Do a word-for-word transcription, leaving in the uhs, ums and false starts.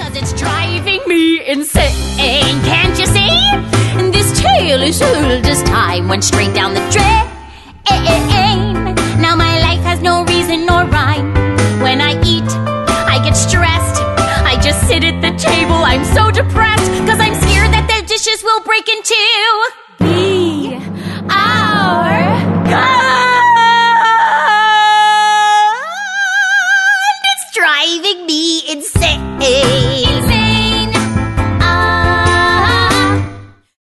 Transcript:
Cause it's driving me insane. Can't you see? This tale is old as time. Went straight down the drain. Now my life has no reason nor rhyme. When I eat, I get stressed. I just sit at the table, I'm so depressed. Cause I'm scared that the dishes will break into be our God. It's driving me insane.